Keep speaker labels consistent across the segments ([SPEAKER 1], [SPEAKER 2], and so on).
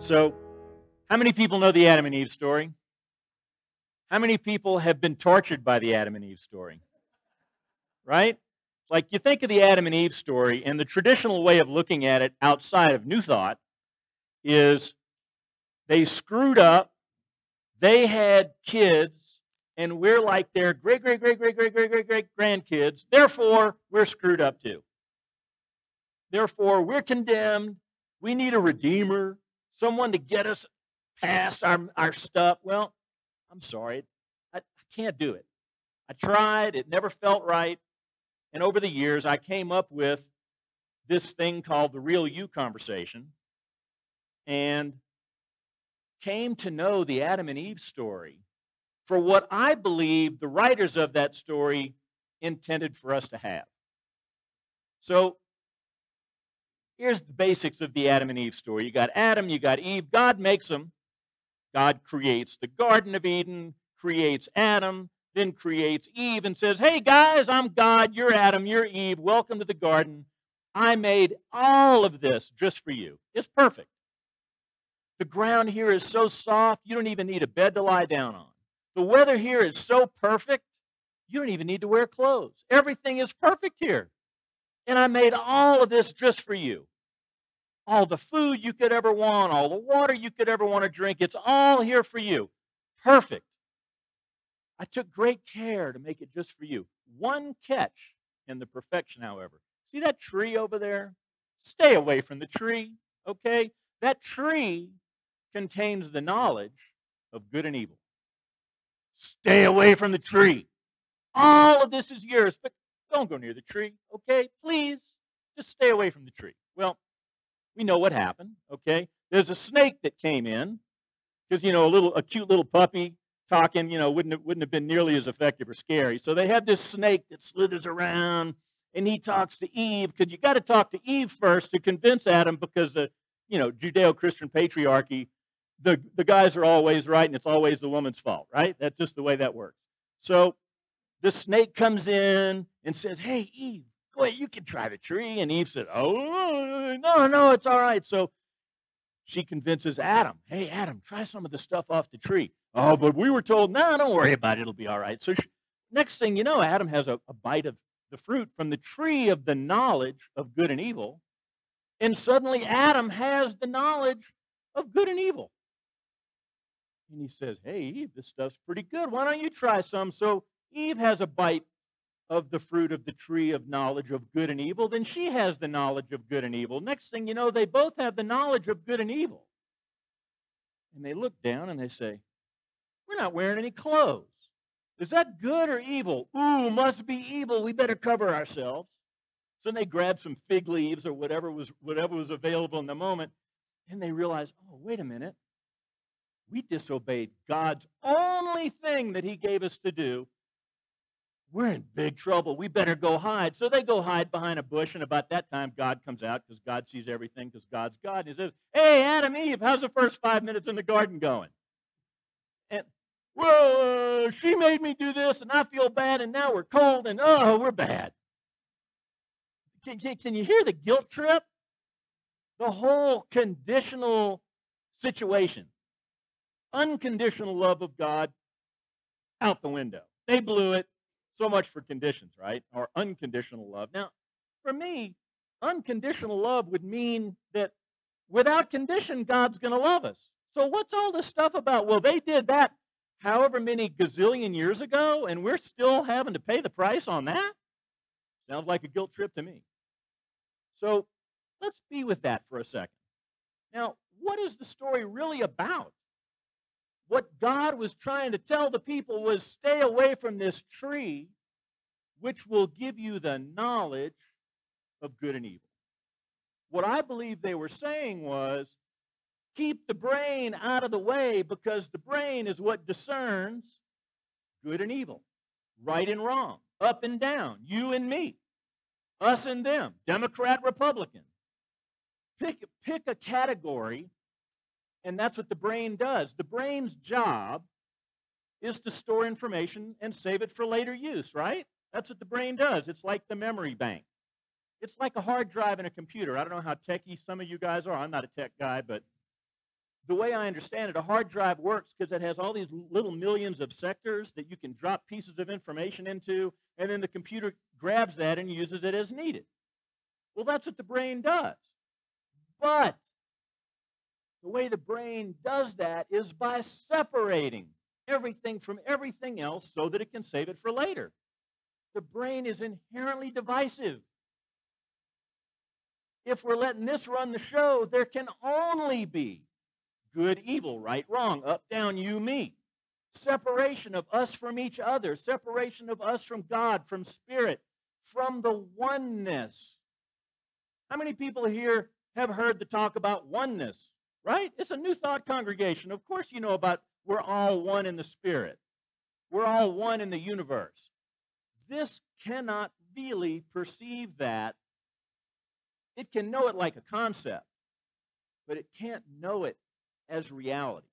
[SPEAKER 1] So, how many people know the Adam and Eve story? How many people have been tortured by the Adam and Eve story? Right? Like you think of the Adam and Eve story, and the traditional way of looking at it outside of New Thought is they screwed up, they had kids, and we're like their great, great, great, great, great, great, great, great grandkids. Therefore, we're screwed up too. Therefore, we're condemned. We need a redeemer, someone to get us past our stuff. Well, I'm sorry. I can't do it. I tried. It never felt right. And over the years, I came up with this thing called the Real You conversation and came to know the Adam and Eve story for what I believe the writers of that story intended for us to have. So here's the basics of the Adam and Eve story. You got Adam, you got Eve. God makes them. God creates the Garden of Eden, creates Adam, then creates Eve and says, hey guys, I'm God, you're Adam, you're Eve, welcome to the garden. I made all of this just for you. It's perfect. The ground here is so soft, you don't even need a bed to lie down on. The weather here is so perfect, you don't even need to wear clothes. Everything is perfect here. And I made all of this just for you. All the food you could ever want, all the water you could ever want to drink, it's all here for you. Perfect. I took great care to make it just for you. One catch in the perfection, however. See that tree over there? Stay away from the tree, okay? That tree contains the knowledge of good and evil. Stay away from the tree. All of this is yours, but don't go near the tree, okay? Please, just stay away from the tree. Well, we know what happened, okay? There's a snake that came in because, a cute little puppy talking, wouldn't have been nearly as effective or scary. So they have this snake that slithers around, and he talks to Eve, because you got to talk to Eve first to convince Adam, because the, Judeo-Christian patriarchy, the guys are always right, and it's always the woman's fault, right? That's just the way that works. So the snake comes in and says, hey, Eve, go ahead, you can try the tree. And Eve said, oh, no, it's all right. So she convinces Adam, hey, Adam, try some of the stuff off the tree. Oh, but we were told, no, don't worry about it. It'll be all right. So next thing you know, Adam has a bite of the fruit from the tree of the knowledge of good and evil. And suddenly Adam has the knowledge of good and evil. And he says, hey, Eve, this stuff's pretty good. Why don't you try some? So Eve has a bite of the fruit of the tree of knowledge of good and evil. Then she has the knowledge of good and evil. Next thing you know, they both have the knowledge of good and evil. And they look down and they say, we're not wearing any clothes. Is that good or evil? Ooh, must be evil. We better cover ourselves. So they grab some fig leaves or whatever was available in the moment, and they realize, oh, wait a minute. We disobeyed God's only thing that he gave us to do. We're in big trouble. We better go hide. So they go hide behind a bush, and about that time, God comes out, because God sees everything, because God's God. And he says, hey, Adam, Eve, how's the first 5 minutes in the garden going? And, well, she made me do this, and I feel bad, and now we're cold, and we're bad. Can you hear the guilt trip? The whole conditional situation. Unconditional love of God out the window. They blew it. So much for conditions, right? Or unconditional love. Now, for me, unconditional love would mean that without condition, God's going to love us. So what's all this stuff about? Well, they did that however many gazillion years ago, and we're still having to pay the price on that? Sounds like a guilt trip to me. So let's be with that for a second. Now, what is the story really about? What God was trying to tell the people was, stay away from this tree, which will give you the knowledge of good and evil. What I believe they were saying was, keep the brain out of the way, because the brain is what discerns good and evil, right and wrong, up and down, you and me, us and them, Democrat, Republican. Pick a category. And that's what the brain does. The brain's job is to store information and save it for later use, right? That's what the brain does. It's like the memory bank. It's like a hard drive in a computer. I don't know how techy some of you guys are. I'm not a tech guy, but the way I understand it, a hard drive works because it has all these little millions of sectors that you can drop pieces of information into, and then the computer grabs that and uses it as needed. Well, that's what the brain does. But the way the brain does that is by separating everything from everything else so that it can save it for later. The brain is inherently divisive. If we're letting this run the show, there can only be good, evil, right, wrong, up, down, you, me. Separation of us from each other, separation of us from God, from Spirit, from the oneness. How many people here have heard the talk about oneness, right? It's a New Thought congregation. Of course you know about we're all one in the Spirit. We're all one in the universe. This cannot really perceive that. It can know it like a concept, but it can't know it as reality.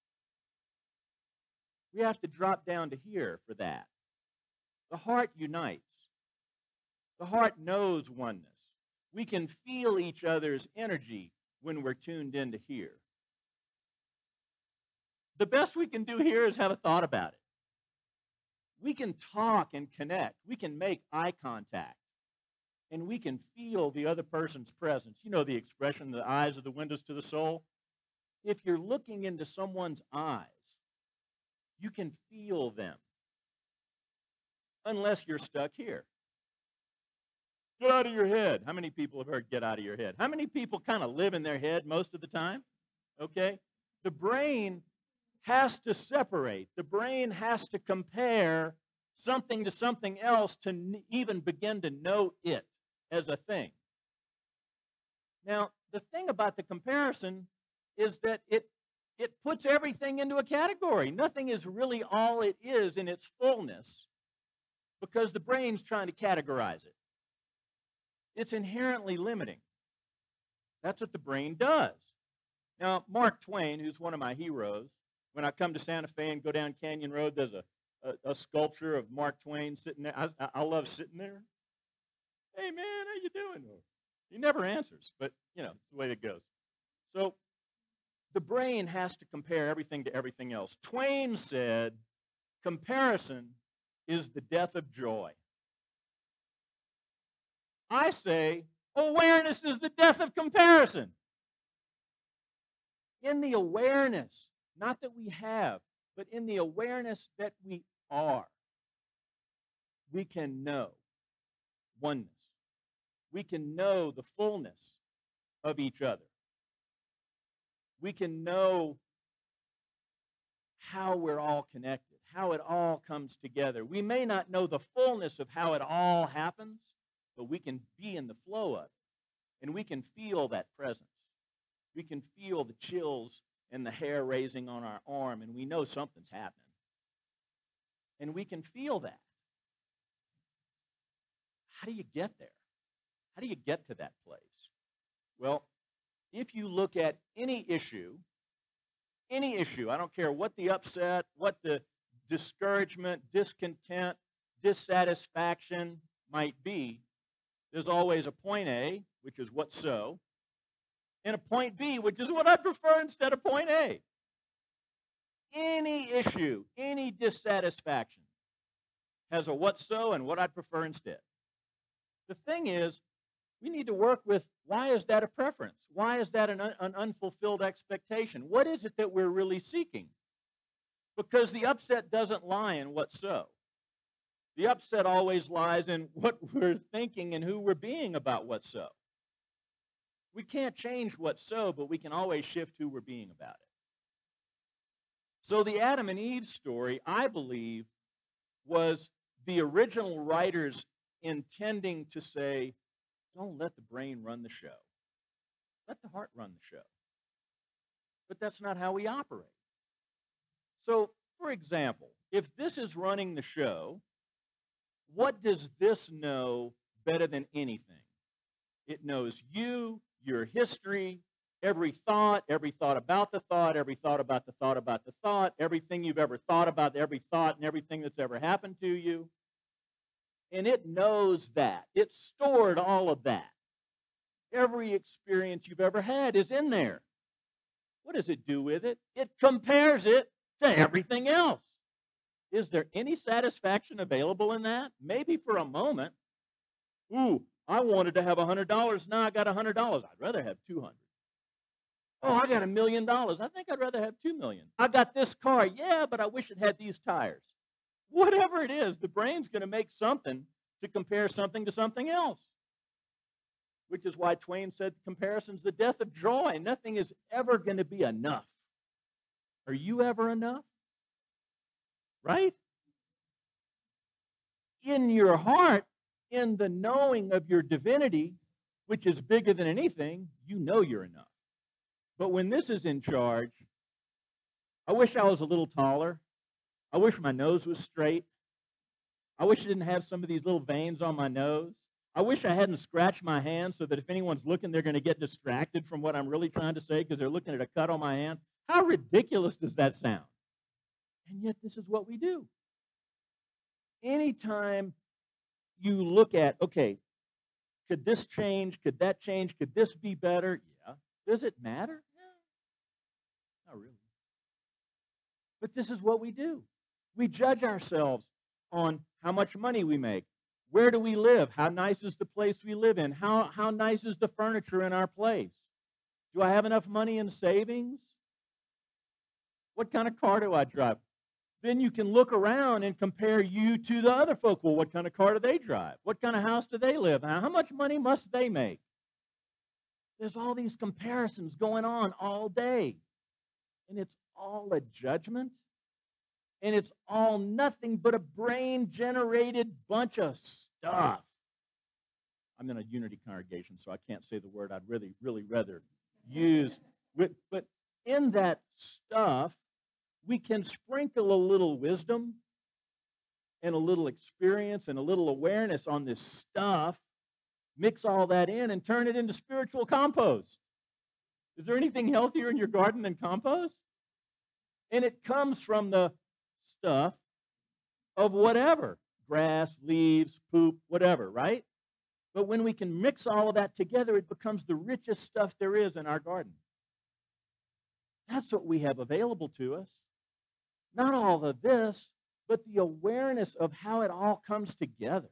[SPEAKER 1] We have to drop down to here for that. The heart unites. The heart knows oneness. We can feel each other's energy when we're tuned into here. The best we can do here is have a thought about it. We can talk and connect. We can make eye contact. And we can feel the other person's presence. You know the expression, the eyes are the windows to the soul? If you're looking into someone's eyes, you can feel them. Unless you're stuck here. Get out of your head. How many people have heard get out of your head? How many people kind of live in their head most of the time? Okay? The brain has to separate. The brain has to compare something to something else to even begin to know it as a thing. Now, the thing about the comparison is that it puts everything into a category. Nothing is really all it is in its fullness because the brain's trying to categorize it. It's inherently limiting. That's what the brain does. Now, Mark Twain, who's one of my heroes, when I come to Santa Fe and go down Canyon Road, there's a sculpture of Mark Twain sitting there. I love sitting there. Hey, man, how you doing? He never answers, but, you know, it's the way it goes. So the brain has to compare everything to everything else. Twain said, comparison is the death of joy. I say, awareness is the death of comparison. In the awareness, not that we have, but in the awareness that we are, we can know oneness. We can know the fullness of each other. We can know how we're all connected, how it all comes together. We may not know the fullness of how it all happens, but we can be in the flow of it. And we can feel that presence. We can feel the chills and the hair raising on our arm, and we know something's happening. And we can feel that. How do you get there? How do you get to that place? Well, if you look at any issue, I don't care what the upset, what the discouragement, discontent, dissatisfaction might be, there's always a point A, which is what's so, and a point B, which is what I prefer instead of point A. Any issue, any dissatisfaction has a what's so and what I'd prefer instead. The thing is, we need to work with why is that a preference? Why is that an unfulfilled expectation? What is it that we're really seeking? Because the upset doesn't lie in what's so. The upset always lies in what we're thinking and who we're being about what's so. We can't change what's so, but we can always shift who we're being about it. So the Adam and Eve story, I believe, was the original writers intending to say, don't let the brain run the show. Let the heart run the show. But that's not how we operate. So, for example, if this is running the show, what does this know better than anything? It knows you, your history, every thought about the thought, every thought about the thought about the thought, everything you've ever thought about, every thought and everything that's ever happened to you. And it knows that. It's stored all of that. Every experience you've ever had is in there. What does it do with it? It compares it to everything else. Is there any satisfaction available in that? Maybe for a moment. Ooh, I wanted to have $100. Now I got $100. I'd rather have 200. Oh, I got $1 million. I think I'd rather have 2 million. I got this car. Yeah, but I wish it had these tires. Whatever it is, the brain's going to make something to compare something to something else. Which is why Twain said comparison's the death of joy. Nothing is ever going to be enough. Are you ever enough? Right? In your heart, in the knowing of your divinity, which is bigger than anything, you know you're enough. But when this is in charge, I wish I was a little taller. I wish my nose was straight. I wish I didn't have some of these little veins on my nose. I wish I hadn't scratched my hand so that if anyone's looking, they're going to get distracted from what I'm really trying to say because they're looking at a cut on my hand. How ridiculous does that sound? And yet this is what we do. Anytime you look at, okay, could this change? Could that change? Could this be better? Yeah. Does it matter? No, not really. But this is what we do. We judge ourselves on how much money we make. Where do we live? How nice is the place we live in? How nice is the furniture in our place? Do I have enough money in savings? What kind of car do I drive? Then you can look around and compare you to the other folk. Well, what kind of car do they drive? What kind of house do they live in? How much money must they make? There's all these comparisons going on all day. And it's all a judgment. And it's all nothing but a brain-generated bunch of stuff. I'm in a unity congregation, so I can't say the word I'd really, really rather use. But in that stuff, we can sprinkle a little wisdom and a little experience and a little awareness on this stuff, mix all that in, and turn it into spiritual compost. Is there anything healthier in your garden than compost? And it comes from the stuff of whatever, grass, leaves, poop, whatever, right? But when we can mix all of that together, it becomes the richest stuff there is in our garden. That's what we have available to us. Not all of this, but the awareness of how it all comes together.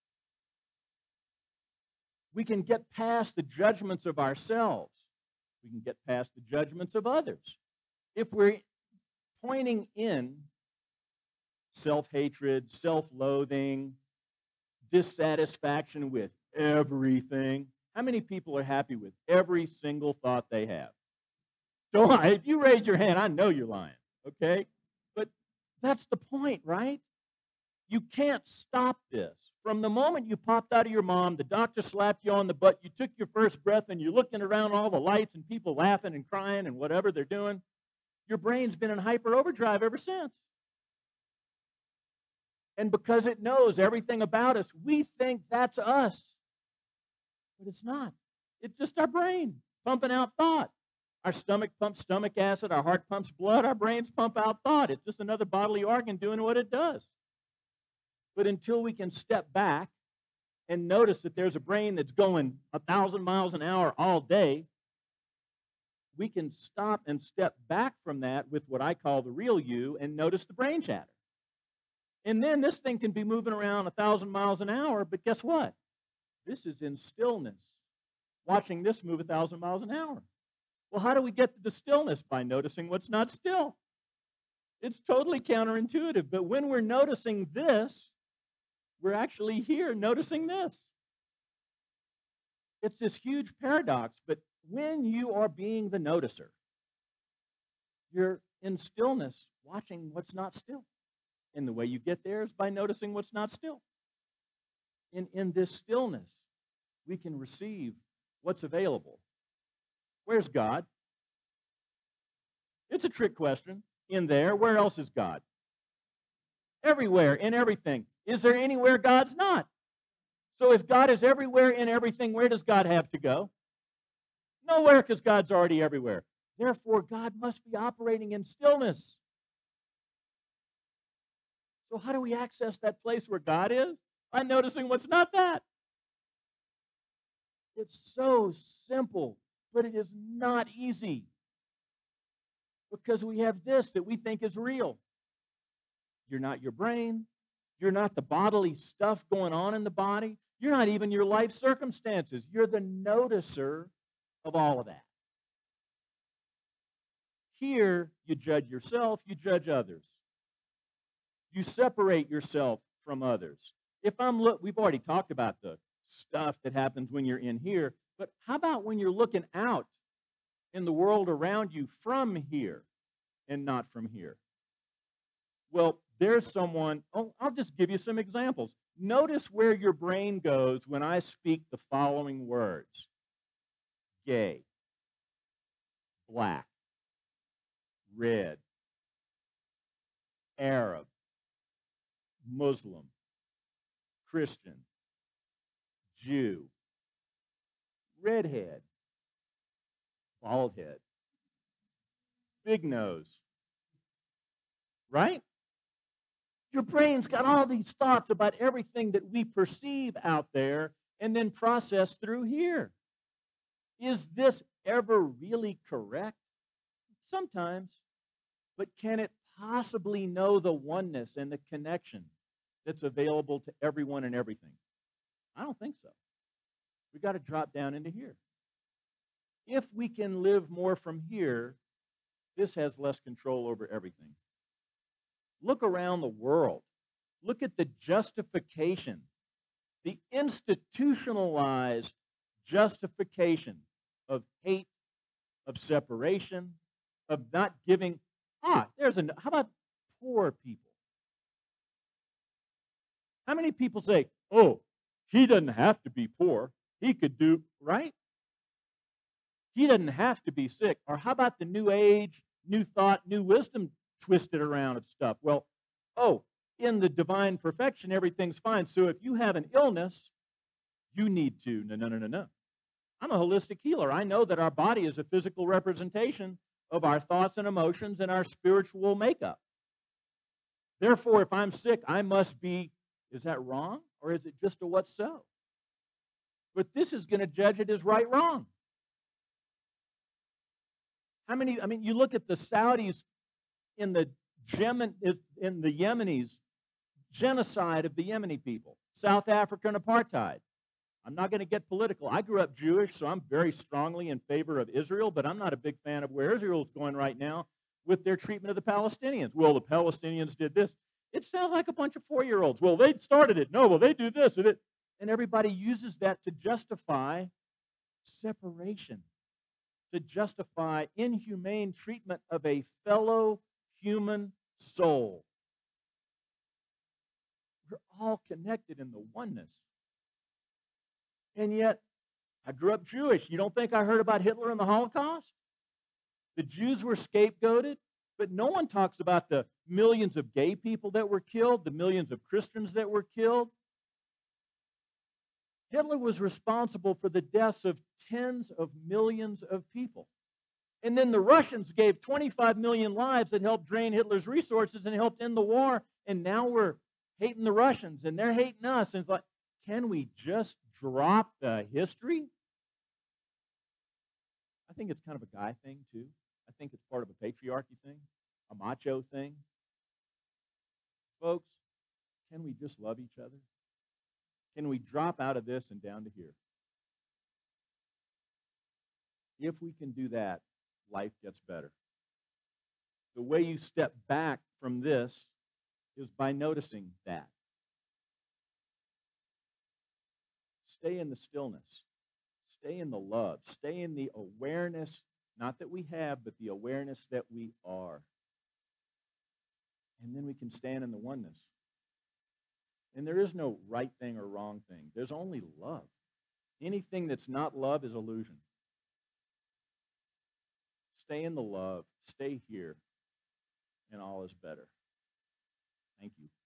[SPEAKER 1] We can get past the judgments of ourselves. We can get past the judgments of others. If we're pointing in self-hatred, self-loathing, dissatisfaction with everything. How many people are happy with every single thought they have? Don't lie. If you raise your hand, I know you're lying, okay? But that's the point, right? You can't stop this. From the moment you popped out of your mom, the doctor slapped you on the butt, you took your first breath, and you're looking around all the lights and people laughing and crying and whatever they're doing, your brain's been in hyper overdrive ever since. And because it knows everything about us, we think that's us. But it's not. It's just our brain pumping out thought. Our stomach pumps stomach acid. Our heart pumps blood. Our brains pump out thought. It's just another bodily organ doing what it does. But until we can step back and notice that there's a brain that's going 1,000 miles an hour all day, we can stop and step back from that with what I call the real you and notice the brain chatter. And then this thing can be moving around 1,000 miles an hour, but guess what? This is in stillness, watching this move 1,000 miles an hour. Well, how do we get to the stillness? By noticing what's not still. It's totally counterintuitive, but when we're noticing this, we're actually here noticing this. It's this huge paradox, but when you are being the noticer, you're in stillness, watching what's not still. And the way you get there is by noticing what's not still. In this stillness, we can receive what's available. Where's God? It's a trick question. In there, where else is God? Everywhere, in everything. Is there anywhere God's not? So if God is everywhere in everything, where does God have to go? Nowhere, because God's already everywhere. Therefore, God must be operating in stillness. So how do we access that place where God is? By noticing what's not that. It's so simple, but it is not easy. Because we have this that we think is real. You're not your brain. You're not the bodily stuff going on in the body. You're not even your life circumstances. You're the noticer of all of that. Here, you judge yourself, you judge others. You separate yourself from others. We've already talked about the stuff that happens when you're in here, but how about when you're looking out in the world around you from here and not from here? Well, there's someone, I'll just give you some examples. Notice where your brain goes when I speak the following words: gay, black, red, Arab, Muslim, Christian, Jew, redhead, bald head, big nose. Right? Your brain's got all these thoughts about everything that we perceive out there and then process through here. Is this ever really correct? Sometimes. But can it possibly know the oneness and the connection that's available to everyone and everything? I don't think so. We've got to drop down into here. If we can live more from here, this has less control over everything. Look around the world. Look at the justification, the institutionalized justification of hate, of separation, of not giving. How about poor people? How many people say, oh, he doesn't have to be poor. He could do, right? He doesn't have to be sick. Or how about the new age, new thought, new wisdom twisted around of stuff? Well, in the divine perfection, everything's fine. So if you have an illness, you need to. No. I'm a holistic healer. I know that our body is a physical representation of our thoughts and emotions and our spiritual makeup. Therefore, if I'm sick, I must be, is that wrong? Or is it just a what's so? But this is going to judge it as right, wrong. You look at the Saudis in the Yemenis, genocide of the Yemeni people, South African apartheid. I'm not going to get political. I grew up Jewish, so I'm very strongly in favor of Israel, but I'm not a big fan of where Israel is going right now with their treatment of the Palestinians. Well, the Palestinians did this. It sounds like a bunch of 4-year-olds. Well, they started it. No, well, they do this. And everybody uses that to justify separation, to justify inhumane treatment of a fellow human soul. We're all connected in the oneness. And yet, I grew up Jewish. You don't think I heard about Hitler and the Holocaust? The Jews were scapegoated, but no one talks about the millions of gay people that were killed, the millions of Christians that were killed. Hitler was responsible for the deaths of tens of millions of people. And then the Russians gave 25 million lives that helped drain Hitler's resources and helped end the war. And now we're hating the Russians and they're hating us. And it's like, can we just drop the history? I think it's kind of a guy thing, too. I think it's part of a patriarchy thing, a macho thing. Folks, can we just love each other? Can we drop out of this and down to here? If we can do that, life gets better. The way you step back from this is by noticing that. Stay in the stillness. Stay in the love. Stay in the awareness, not that we have, but the awareness that we are. And then we can stand in the oneness. And there is no right thing or wrong thing. There's only love. Anything that's not love is illusion. Stay in the love. Stay here. And all is better. Thank you.